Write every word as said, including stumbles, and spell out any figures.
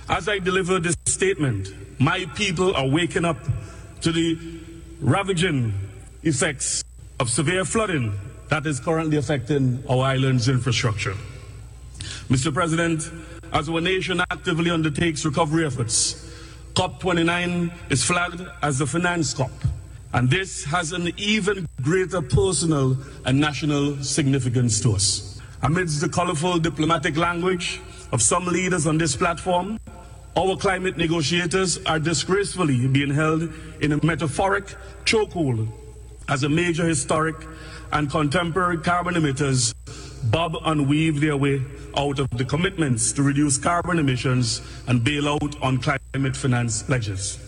As I deliver this statement, my people are waking up to the ravaging effects of severe flooding that is currently affecting our island's infrastructure. Mister President, as our nation actively undertakes recovery efforts, COP twenty-nine is flagged as the Finance COP, and this has an even greater personal and national significance to us. Amidst the colorful diplomatic language of some leaders on this platform, our climate negotiators are disgracefully being held in a metaphoric chokehold as a major historic and contemporary carbon emitters bob and weave their way out of the commitments to reduce carbon emissions and bail out on climate finance pledges.